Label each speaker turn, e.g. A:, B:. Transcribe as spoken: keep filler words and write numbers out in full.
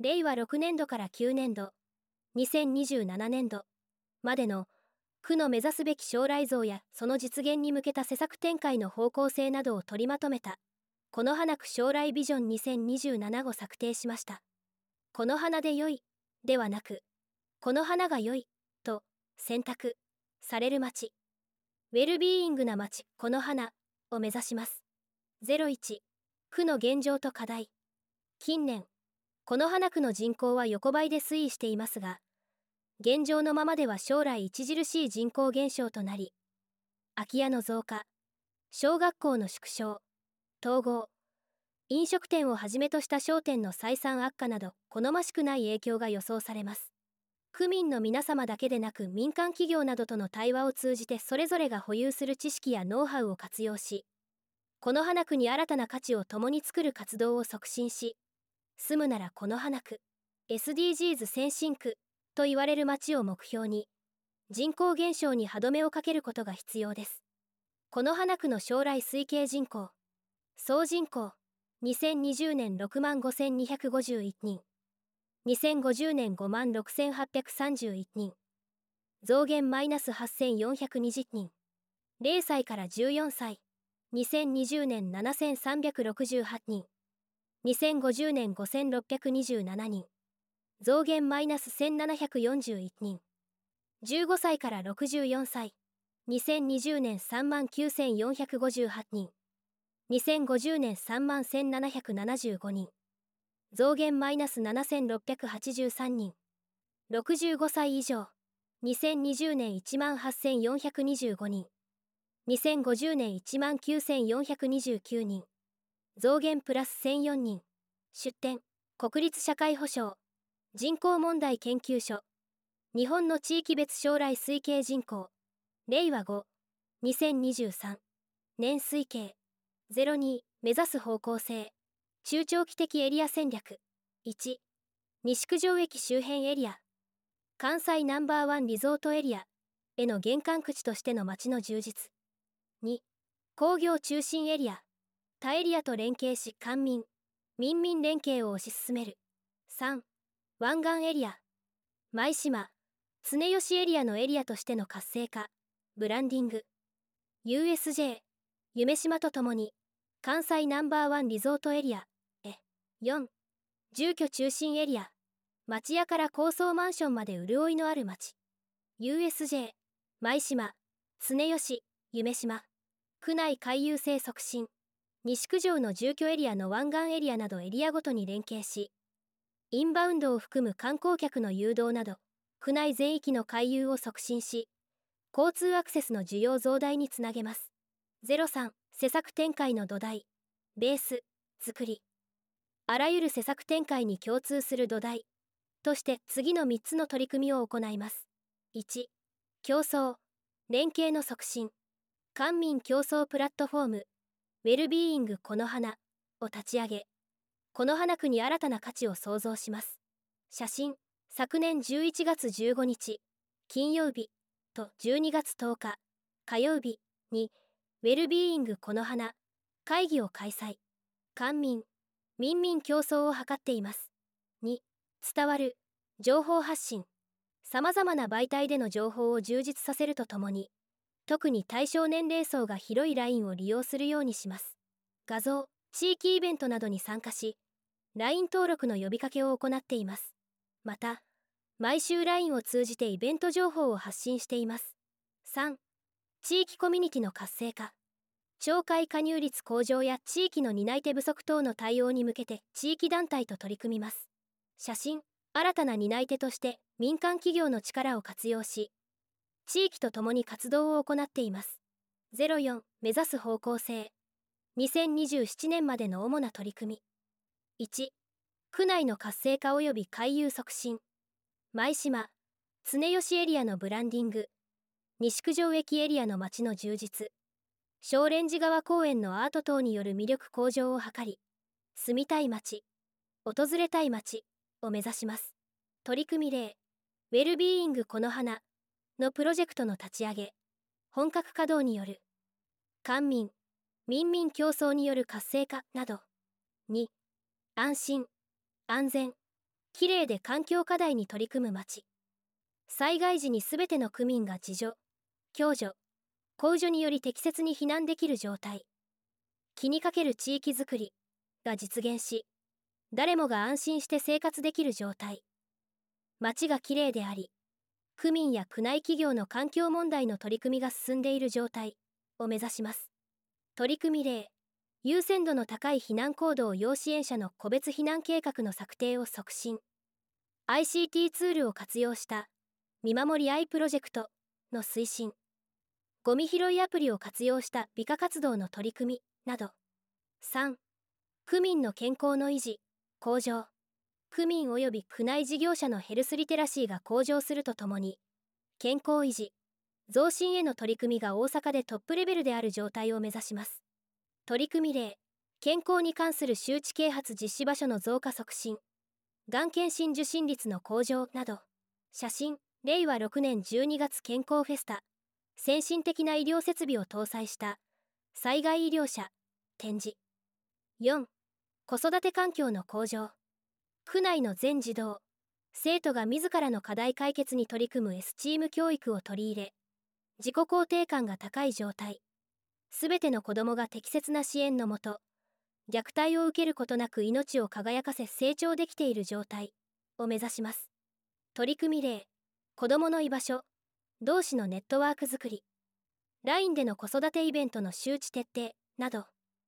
A: れいわろくねんどからきゅうねんど、にせんにじゅうななねんどまでの区の目指すべき将来像やその実現に向けた施策展開の方向性などを取りまとめたこの花区将来ビジョンにせんにじゅうななを策定しました。この花で良いではなく、この花が良いと選択される街、ウェルビーイングな街この花を目指します。ゼロいち区の現状と課題。近年この花区の人口は横ばいで推移していますが、現状のままでは将来著しい人口減少となり、空き家の増加、小学校の縮小、統合、飲食店をはじめとした商店の採算悪化など好ましくない影響が予想されます。区民の皆様だけでなく民間企業などとの対話を通じてそれぞれが保有する知識やノウハウを活用し、この花区に新たな価値を共に作る活動を促進し、住むならこの花区、エスディージーズ 先進区と言われる街を目標に、人口減少に歯止めをかけることが必要です。この花区の将来推計人口、総人口、にせんにじゅうねんろくまんごせんにひゃくごじゅういちにん、にせんごじゅうねんごまんろくせんはっぴゃくさんじゅういちにん、増減マイナスはっせんよんひゃくにじゅうにん、れいさいからじゅうよんさい、にせんにじゅうねんななせんさんびゃくろくじゅうはちにん、にせんごじゅうねんごせんろっぴゃくにじゅうななにん、増減マイナスせんななひゃくよんじゅういちにん、じゅうごさいからろくじゅうよんさい、にせんにじゅうねんさんまんきゅうせんよんひゃくごじゅうはちにん、にせんごじゅうねんさんまんせんななひゃくななじゅうごにん、増減マイナスななせんろっぴゃくはちじゅうさんにん、ろくじゅうごさい以上、にせんにじゅうねんいちまんはっせんよんひゃくにじゅうごにん、にせんごじゅうねんいちまんきゅうせんよんひゃくにじゅうきゅうにん、増減プラスせんよんにん、出展、国立社会保障、人口問題研究所、日本の地域別将来推計人口、れいわご、にせんにじゅうさん年推計、ゼロに目指す方向性、中長期的エリア戦略、いち、西九条駅周辺エリア、関西ナンバーワンリゾートエリアへの玄関口としての街の充実、に、工業中心エリア、他エリアと連携し官民、民民連携を推し進める、さん、湾岸エリア、舞島、常吉エリアのエリアとしての活性化、ブランディング、ユーエスジェー、夢島とともに、関西ナンバーワンリゾートエリアへ、よん、住居中心エリア、町屋から高層マンションまで潤いのある町、ユーエスジェー、舞島、常吉、夢島、区内回遊性促進、西九条の住居エリアの湾岸エリアなどエリアごとに連携し、インバウンドを含む観光客の誘導など、区内全域の回遊を促進し、交通アクセスの需要増大につなげます。ゼロさん、施策展開の土台、ベース、作り。あらゆる施策展開に共通する土台として次のみっつの取り組みを行います。いち、競争、連携の促進。官民競争プラットフォーム、ウェルビーイングこの花を立ち上げ、この花区に新たな価値を創造します。写真、昨年じゅういちがつじゅうごにち、金曜日とじゅうにがつとおか、火曜日に、ウェルビーイングこの花会議を開催。官民、民民競争を図っています。に、伝わる、情報発信。様々な媒体での情報を充実させるとともに、特に対象年齢層が広いラインを利用するようにします。画像、地域イベントなどに参加し、ライン 登録の呼びかけを行っています。また、毎週 ライン を通じてイベント情報を発信しています。さん、地域コミュニティの活性化。町会加入率向上や地域の担い手不足等の対応に向けて地域団体と取り組みます。写真、新たな担い手として民間企業の力を活用し、地域とともに活動を行っています。ゼロよん、目指す方向性。にせんにじゅうななねんまでの主な取り組み。いち、区内の活性化及び回遊促進。舞島、常吉エリアのブランディング。西九条駅エリアの街の充実。小蓮寺川公園のアート等による魅力向上を図り、住みたい街、訪れたい街を目指します。取り組み例、ウェルビーイングこの花のプロジェクトの立ち上げ、本格稼働による、官民、民民競争による活性化など。に、安心、安全、 きれいで環境課題に取り組む町。災害時にすべての区民が自助、共助、公助により適切に避難できる状態。気にかける地域づくりが実現し、誰もが安心して生活できる状態。町がきれいであり、区民や区内企業の環境問題の取り組みが進んでいる状態を目指します。取り組み例、優先度の高い避難行動要支援者の個別避難計画の策定を促進。アイシーティー ツールを活用した見守りアイプロジェクトの推進。ゴミ拾いアプリを活用した美化活動の取り組みなど。さん. 区民の健康の維持、向上。区民及び区内事業者のヘルスリテラシーが向上するとともに、健康維持、増進への取り組みが大阪でトップレベルである状態を目指します。取り組み例、健康に関する周知啓発実施場所の増加促進、がん検診受診率の向上など。写真、れいわろくねんじゅうにがつ健康フェスタ、先進的な医療設備を搭載した災害医療車、展示。よん. 子育て環境の向上。区内の全児童、生徒が自らの課題解決に取り組むエスチーム教育を取り入れ、自己肯定感が高い状態。すべての子どもが適切な支援のもと、虐待を受けることなく命を輝かせ成長できている状態を目指します。取り組み例、子どもの居場所、同士のネットワークづくり。ライン での子育てイベントの周知徹底など。